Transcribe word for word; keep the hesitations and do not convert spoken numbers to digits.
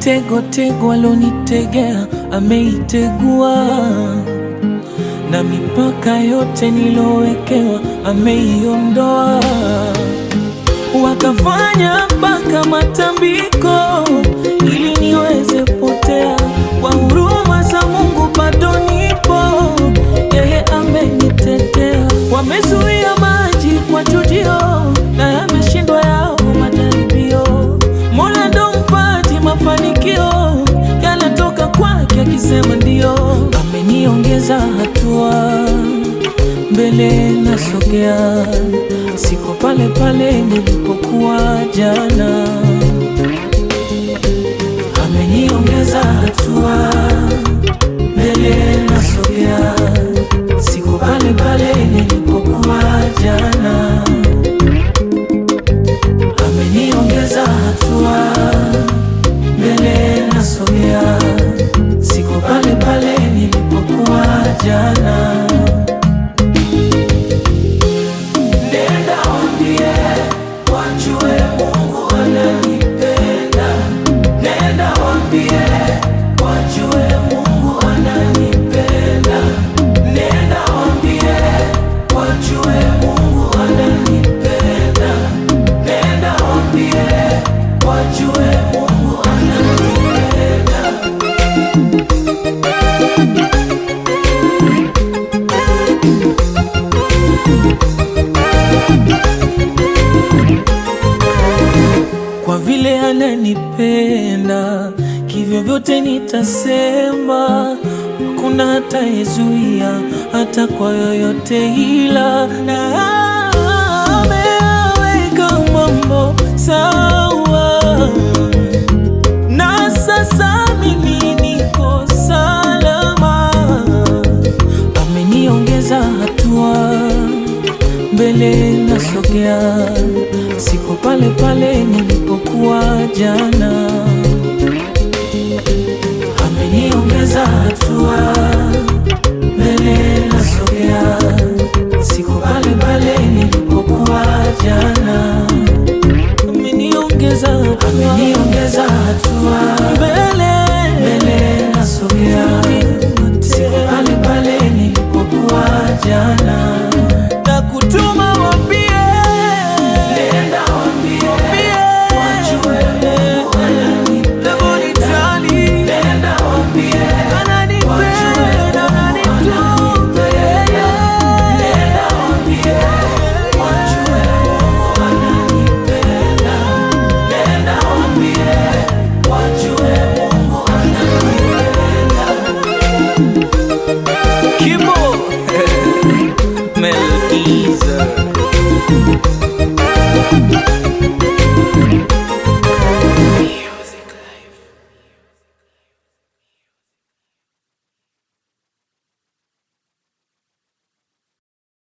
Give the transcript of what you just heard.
Mitego tego alonitegea ameitegua, na mipaka yote nilowekewa ameiondoa. Wakafanya mpaka matambiko ili niweze potea, kwa huruma za Mungu bado nipo, yeye amenitetea. Wamezuia maji kwa chujio, na yameshindwa yao majaribio. Mola ndo mpaji mafanikio, yanatoka kwake akisema ndio. Ameniongeza hatua, mbele nasogea, siko pale pale nilipokuwa jana. Ameniongeza hatua, mbele nasogea, siko pale pale nilipokuwa jana. Ameniongeza hatua, mbele nasogea, siko pale pale nilipokuwa jana. Nenda waambie wajue Mungu ananipenda. Nenda waambie wajue Mungu ananipenda. Nenda waambie wajue Mungu ananipenda. Nenda waambie wajue Mungu ananipenda. Kwa vile ananipenda, kivyo vyote nitasema, hakuna hatayezuia hata kwa yoyote ila. Na ameweka mambo sawa, na sasa mimi niko salama. Ameniongeza hatua, mbele nasogea, siko pale pale nilipokuwa jana. Ameniongeza hatua, mbele nasogea, siko pale pale nilipokuwa jana. Ameniongeza hatua, ameniongeza hatua, mbele mbele nasogea, siko pale pale nilipokuwa jana.